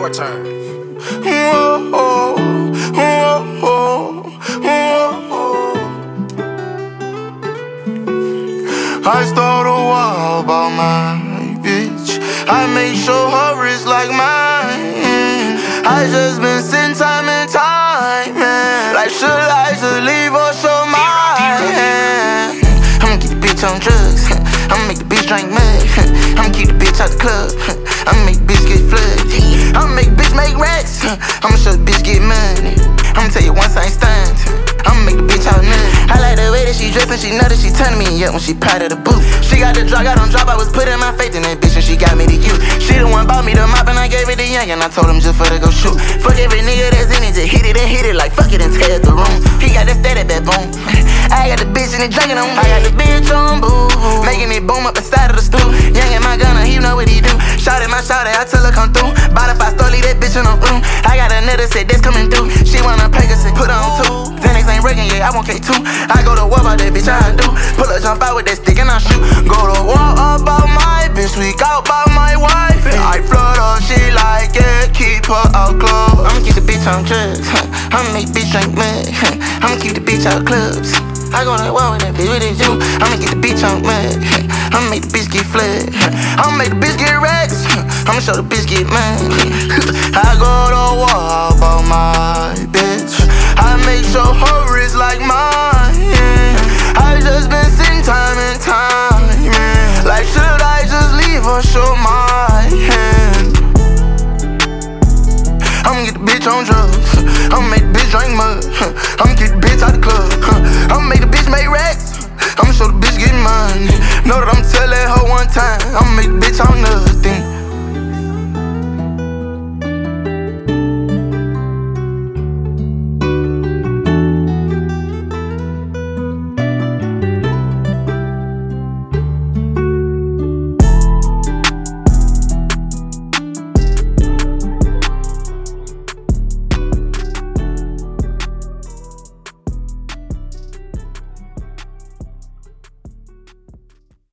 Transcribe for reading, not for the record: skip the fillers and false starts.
your turn. Whoa, whoa, whoa, whoa. I start a war about my bitch. I make sure her wrist like mine. I just been sitting time and time, man. Like should I just leave or show my hand? I'ma get the bitch on drugs. I'ma make the bitch drink mud. I'ma keep the bitch out the club. I'ma make the bitch get flooded. I'ma make the bitch make racks. I'ma show the bitch get money. I'ma tell you once I ain't stunned. I'ma make the bitch out none. I like the way that she dressed and she know that she turning me up when she proud of the boot. She got the drug, I don't drop, I was putting my faith in that bitch and she got me the you. She the one bought me the mop and I gave it to Young and I told him just for to go shoot. Fuck every nigga that's in it, just hit it and hit it like fuck it and tear the room. He got that steady backbone. I got the bitch and it drinking on me. I got the bitch on boo, making it boom up inside of the stool. Young and my gunner, he know what he do. Shout at my shout, I tell her come through. Bought a 5 store, leave that bitch in the room. I got another set that's coming through. She wanna pay us and put her on 2. Xanax ain't breaking yet, I want K2. I go to war about that bitch, I do. Pull a jump out with that stick and I shoot. Go to war about my bitch, we out about my wife. I flood her, she like it, keep her out club. I'ma keep the bitch on drugs. I'ma make the bitch drink mud. I'ma keep the bitch out clubs. I go to war with that bitch, what it do? I'ma get the bitch on mud. I'ma make the bitch get flooded. I'ma make the bitch get racks. I'ma show the bitch get money. I go to war about my bitch. I make sure her wrist like mine. I just been sitting time and time. Like should I just leave or show my hand? I'ma get the bitch on drugs. I'ma make the bitch drink mud. I'ma get the bitch out the club. I'ma make the bitch make racks. I'ma show the bitch get money. Know that I'ma tell that hoe one time. I'ma make the bitch on nuts.